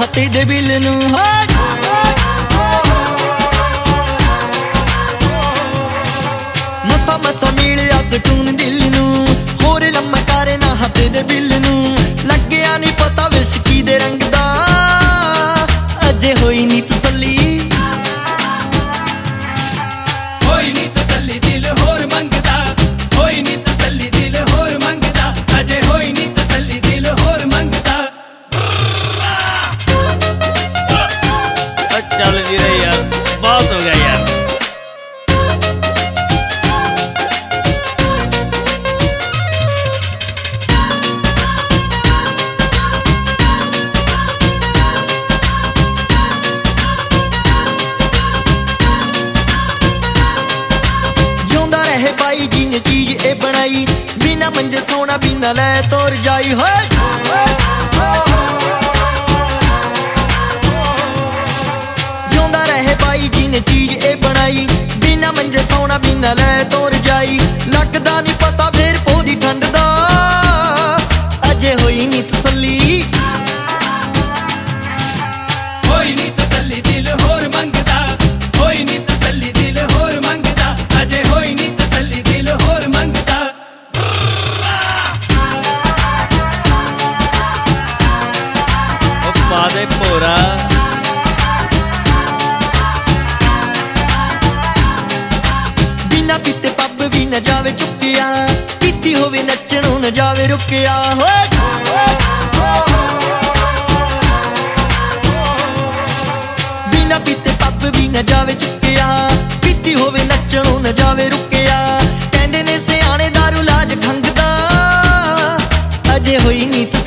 राते दे बिल नू। मसा मसा मिलिया सुकून दिल नू, होर लम्मा करे ना हाथे दे बिल नू। लग्या नहीं पता विस्की दे रंग दा, अजे होई नी तसल्ली। होई नी तसल्ली दिल होर मंगदा, होई नी तसल्ली दिल होर मंगदा, अजे होई नी तसल्ली दिल होर मंगदा। चल वीरे यार, बहुत हो गया यार। भाई जी ने चीज ए बनाई, बिना मंजे सोना बिना लै तोर जाई। हो जिंदा रहे भाई जी ने चीज ए बनाई, बिना मंजे सोना बिना लै तोर जाई। लगदा नहीं पता फिर पोदी ठंड दा, अजे होई नी तसल्ली। होई नी तसल्ली दिल होर मंगदा, होई नी तसल्ली दिल होर मंगदा, अजे होई नी तसल्ली दिल होर मंगदा। पा दे भोरा। बिना पीते पब भी न जावे चुकिया, पीती होवे नचणों न जावे रुकिया। हो बिना पीते पब भी न जावे चुकिया, पीती होवे नचणों न जावे रुकिया। कहंदे ने सियाणे दारू लाज खंगदा, अजे होई नी